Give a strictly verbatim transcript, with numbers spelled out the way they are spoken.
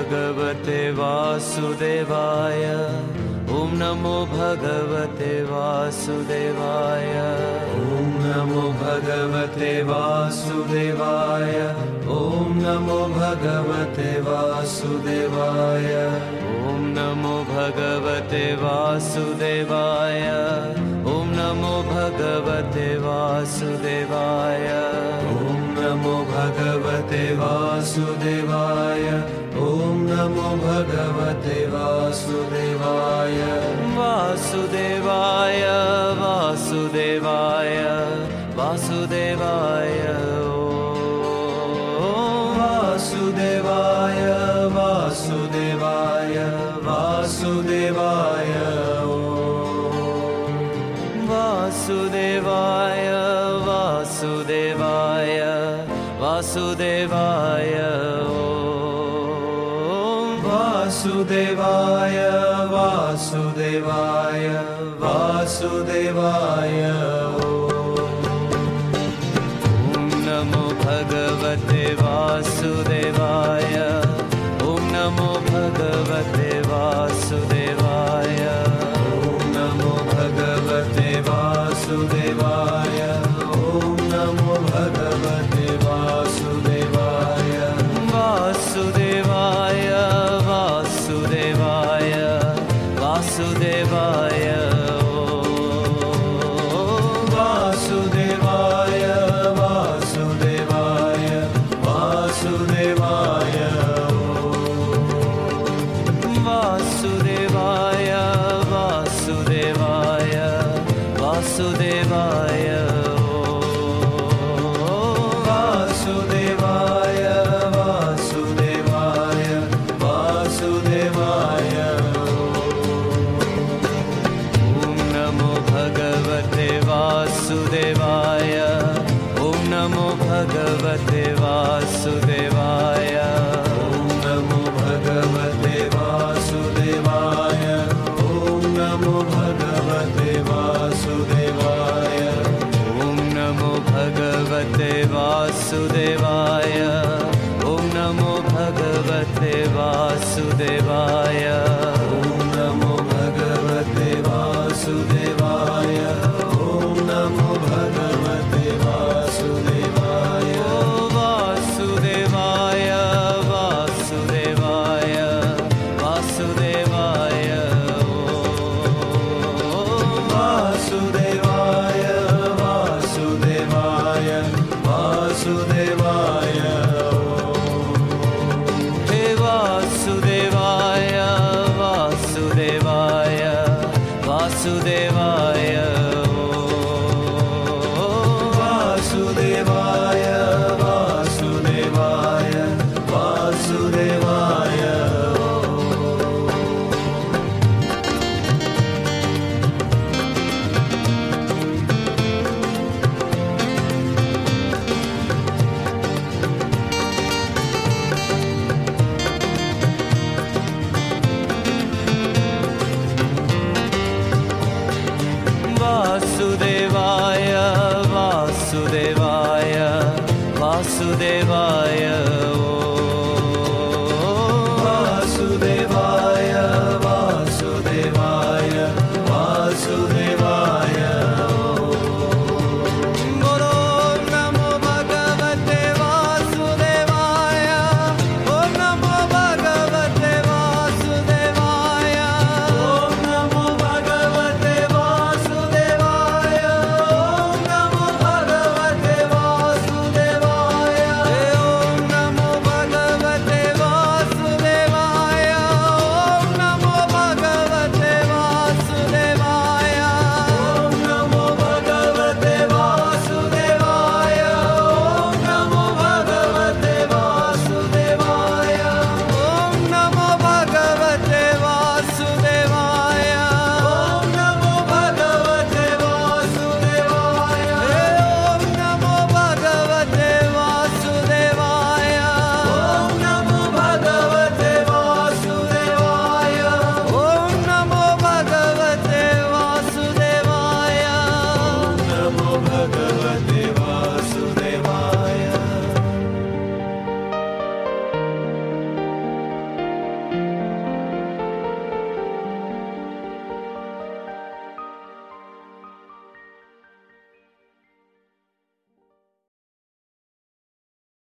भगवते वासुदेवाय। ओम नमो भगवते वासुदेवाय। ओम नमो भगवते वासुदेवाय। ओम नमो भगवते वासुदेवाय। ओम नमो भगवते वासुदेवाय। ओम नमो भगवते वासुदेवाय। ओम नमो भगवते वासुदेवाय। ओम नमो भगवते वासुदेवाय। वासुदेवाय वासुदेवाय वासुदेवाय। ओम वासुदेवाय वासुदेवाय वासुदेवाय। ओम वासुदेवाय वासुदेवाय वासुदेवाय। वासुदेवाय वासुदेवाय वासुदेवाय। ओम नमो भगवते वासुदेवाय। ओम नमो भगवते वासुदेवाय। ओम नमो भगवते वासुदेवाय। ओम नमो भगवते वासुदेवाय। वासुदेवाय वासुदेवाय वासुदेवाय। वासुदेवाय वासुदेवाय वासुदेवाय। वासुदेवाय वासुदेवाय वासुदेवाय। वासुदेवाय वासुदेवाय वासुदेवाय। ओम नमो भगवते वासुदेवाय। ओम नमो भगवते वासुदेवाय। ओम नमो भगवते वासुदेवाय। ओम नमो भगवते वासुदेवाय। ओम नमो भगवते वासुदेवाय। ओम नमो भगवते वासुदेवाय। ओम नमो भगवते वासुदेवाय। ओम नमो भगवते वासुदेवाय। वासुदेवाय वासुदेवाय वासुदेवाय। वासुदेवाय वासुदेवाय वासुदेवाय। हे वासुदेवाय वासुदेवाय वासुदेवाय। वासुदेवाय वासुदेवाय वासुदेवाय। वासुदेवाय वासुदेवाय वासुदेवाय।